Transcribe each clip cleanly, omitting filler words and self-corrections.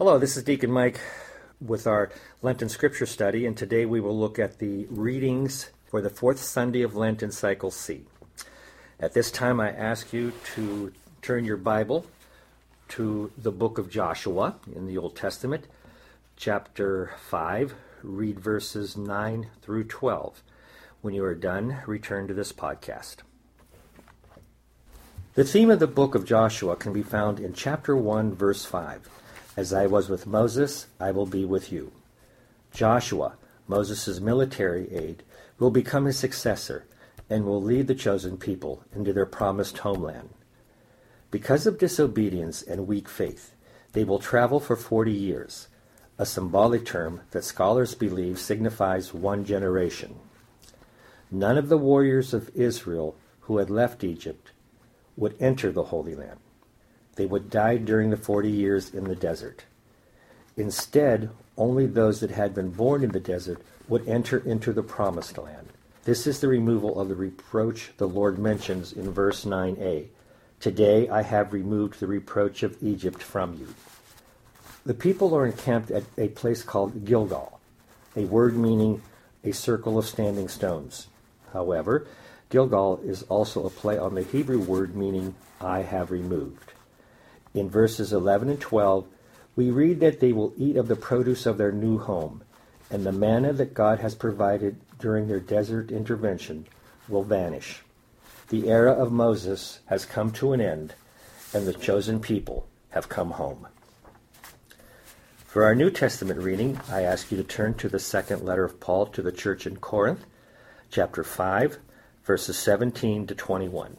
Hello, this is Deacon Mike with our Lenten Scripture study, and today we will look at the readings for the fourth Sunday of Lent in Cycle C. At this time, I ask you to turn your Bible to the book of Joshua in the Old Testament, chapter 5, read verses 9 through 12. When you are done, return to this podcast. The theme of the book of Joshua can be found in chapter 1, verse 5. As I was with Moses, I will be with you. Joshua, Moses' military aide, will become his successor and will lead the chosen people into their promised homeland. Because of disobedience and weak faith, they will travel for 40 years, a symbolic term that scholars believe signifies one generation. None of the warriors of Israel who had left Egypt would enter the Holy Land. They would die during the 40 years in the desert. Instead, only those that had been born in the desert would enter into the promised land. This is the removal of the reproach the Lord mentions in verse 9a. Today I have removed the reproach of Egypt from you. The people are encamped at a place called Gilgal, a word meaning a circle of standing stones. However, Gilgal is also a play on the Hebrew word meaning I have removed. In verses 11 and 12, we read that they will eat of the produce of their new home, and the manna that God has provided during their desert intervention will vanish. The era of Moses has come to an end, and the chosen people have come home. For our New Testament reading, I ask you to turn to the second letter of Paul to the church in Corinth, chapter 5, verses 17 to 21.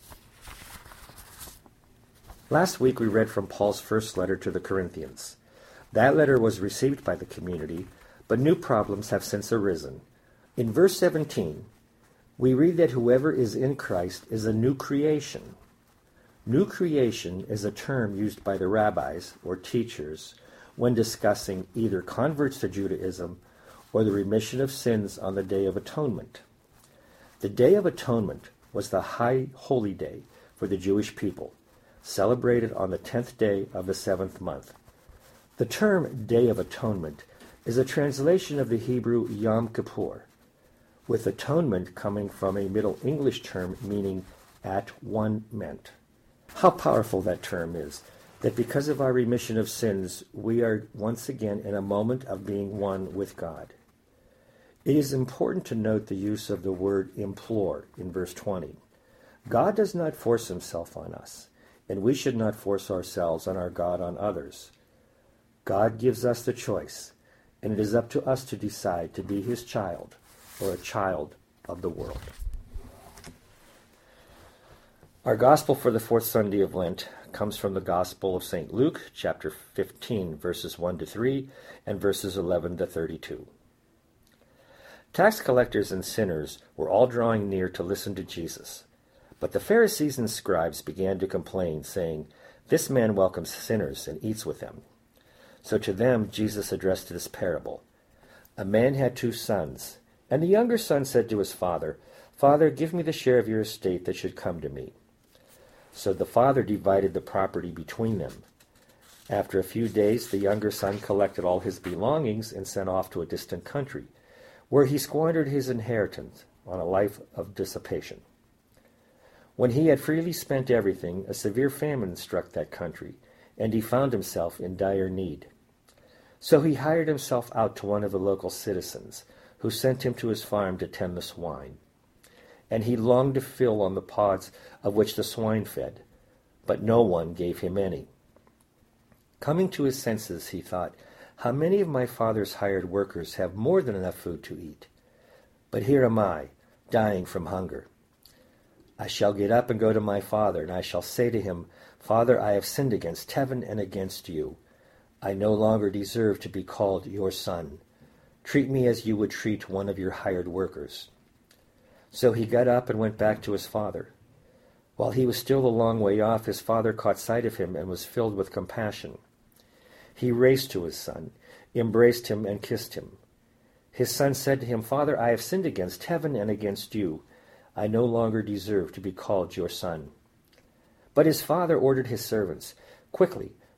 Last week we read from Paul's first letter to the Corinthians. That letter was received by the community, but new problems have since arisen. In verse 17, we read that whoever is in Christ is a new creation. New creation is a term used by the rabbis or teachers when discussing either converts to Judaism or the remission of sins on the Day of Atonement. The Day of Atonement was the high holy day for the Jewish people, celebrated on the 10th day of the 7th month. The term Day of Atonement is a translation of the Hebrew Yom Kippur, with atonement coming from a Middle English term meaning at one meant. How powerful that term is, that because of our remission of sins, we are once again in a moment of being one with God. It is important to note the use of the word implore in verse 20. God does not force himself on us, and we should not force ourselves and our God on others. God gives us the choice, and it is up to us to decide to be his child or a child of the world. Our gospel for the fourth Sunday of Lent comes from the Gospel of St. Luke, chapter 15, verses 1 to 3, and verses 11 to 32. Tax collectors and sinners were all drawing near to listen to Jesus. But the Pharisees and scribes began to complain, saying, "This man welcomes sinners and eats with them." So to them Jesus addressed this parable. A man had 2 sons, and the younger son said to his father, "Father, give me the share of your estate that should come to me." So the father divided the property between them. After a few days, the younger son collected all his belongings and sent off to a distant country, where he squandered his inheritance on a life of dissipation. When he had freely spent everything, a severe famine struck that country, and he found himself in dire need. So he hired himself out to one of the local citizens, who sent him to his farm to tend the swine. And he longed to fill on the pods of which the swine fed, but no one gave him any. Coming to his senses, he thought, "How many of my father's hired workers have more than enough food to eat? But here am I, dying from hunger. I shall get up and go to my father, and I shall say to him, 'Father, I have sinned against heaven and against you. I no longer deserve to be called your son. Treat me as you would treat one of your hired workers.' So he got up and went back to his father. While he was still a long way off, his father caught sight of him and was filled with compassion. He raced to his son, embraced him, and kissed him. His son said to him, 'Father, I have sinned against heaven and against you. I no longer deserve to be called your son.' But his father ordered his servants, 'Quickly,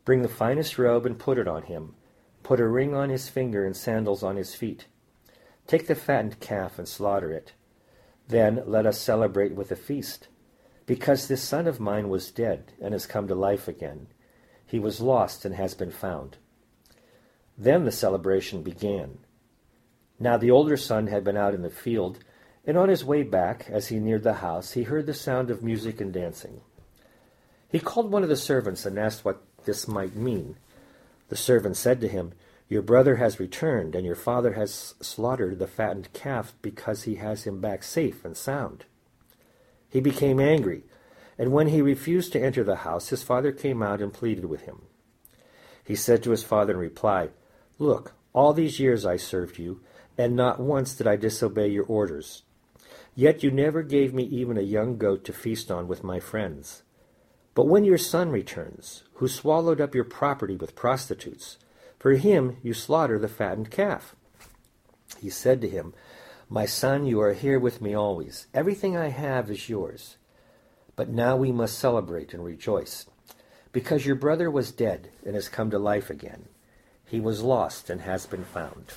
Bring the finest robe and put it on him. Put a ring on his finger and sandals on his feet. Take the fattened calf and slaughter it. Then let us celebrate with a feast. Because this son of mine was dead and has come to life again. He was lost and has been found." Then the celebration began. Now the older son had been out in the field, and on his way back, as he neared the house, he heard the sound of music and dancing. He called one of the servants and asked what this might mean. The servant said to him, "Your brother has returned, and your father has slaughtered the fattened calf because he has him back safe and sound." He became angry, and when he refused to enter the house, his father came out and pleaded with him. He said to his father in reply, "Look, all these years I served you, and not once did I disobey your orders. Yet you never gave me even a young goat to feast on with my friends. But when your son returns, who swallowed up your property with prostitutes, for him you slaughter the fattened calf." He said to him, "My son, you are here with me always. Everything I have is yours. But now we must celebrate and rejoice, because your brother was dead and has come to life again. He was lost and has been found."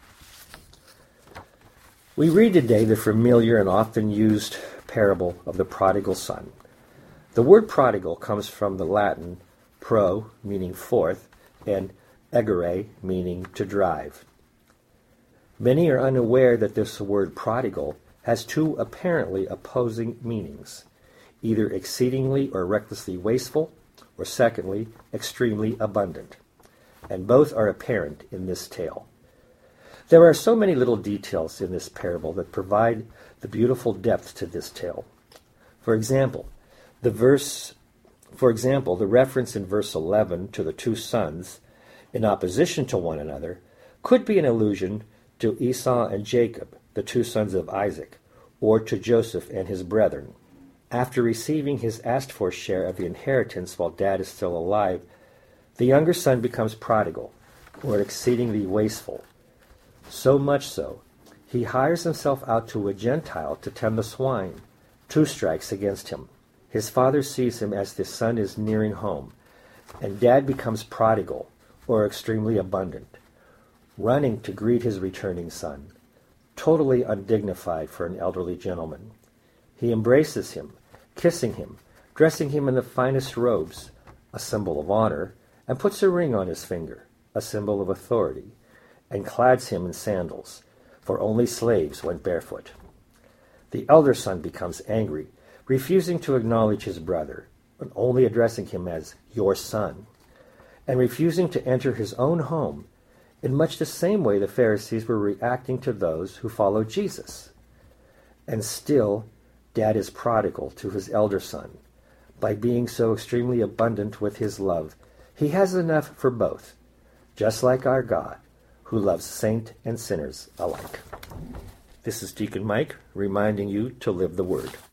We read today the familiar and often used parable of the prodigal son. The word prodigal comes from the Latin pro, meaning forth, and egere, meaning to drive. Many are unaware that this word prodigal has two apparently opposing meanings, either exceedingly or recklessly wasteful, or secondly, extremely abundant, and both are apparent in this tale. There are so many little details in this parable that provide the beautiful depth to this tale. For example, the reference in verse 11 to the two sons in opposition to one another could be an allusion to Esau and Jacob, the two sons of Isaac, or to Joseph and his brethren. After receiving his asked-for share of the inheritance while dad is still alive, the younger son becomes prodigal, or exceedingly wasteful. So much so, he hires himself out to a Gentile to tend the swine, 2 strikes against him. His father sees him as the son is nearing home, and dad becomes prodigal, or extremely abundant, running to greet his returning son, totally undignified for an elderly gentleman. He embraces him, kissing him, dressing him in the finest robes, a symbol of honor, and puts a ring on his finger, a symbol of authority, and clads him in sandals, for only slaves went barefoot. The elder son becomes angry, refusing to acknowledge his brother, and only addressing him as your son, and refusing to enter his own home in much the same way the Pharisees were reacting to those who followed Jesus. And still, dad is prodigal to his elder son. By being so extremely abundant with his love, he has enough for both, just like our God, who loves saint and sinners alike. This is Deacon Mike, reminding you to live the Word.